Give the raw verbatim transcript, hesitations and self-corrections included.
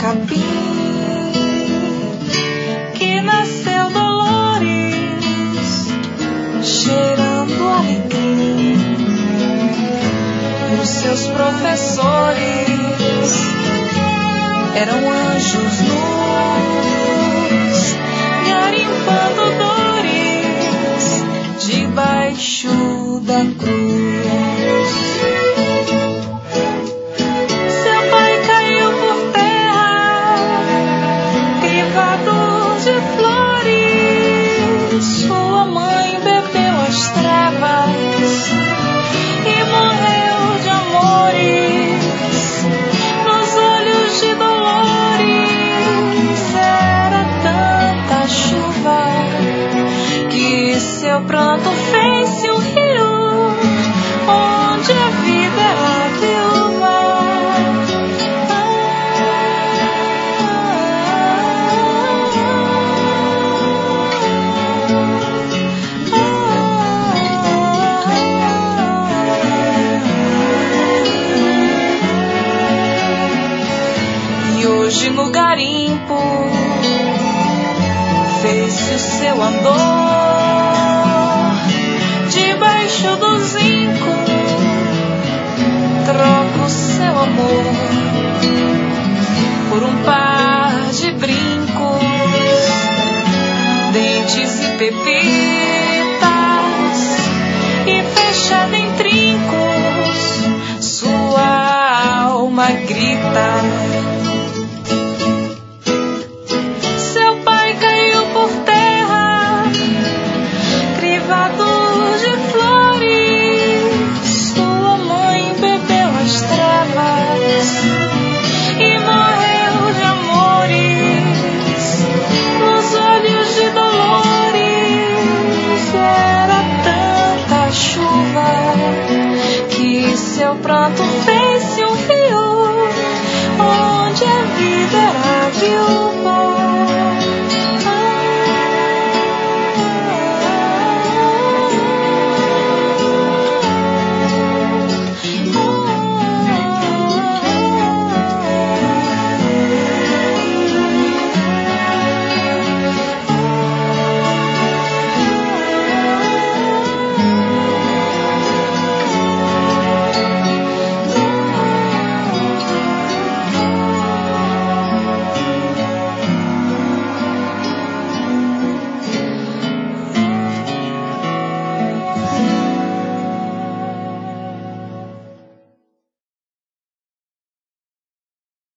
capim que nasceu Dolores, cheirando alecrim. Os seus professores eram anjos nus, garimpando dores debaixo da cruz. Seu pai caiu por terra, crivado de flores. Sua mãe bebeu as trevas e morreu de amores. Nos olhos de Dolores era tanta chuva que seu pranto fez-se um rio onde a vida era viúva. E hoje no garimpo fez-se o seu andor debaixo do zinco, troca o seu amor por um par de brincos, dentes e pepitas, e fechada em trincos sua alma grita. Seu pai caiu por terra, crivado de flores. Sua mãe bebeu as trevas e morreu de amores. Nos olhos de Dolores era tanta chuva que seu pranto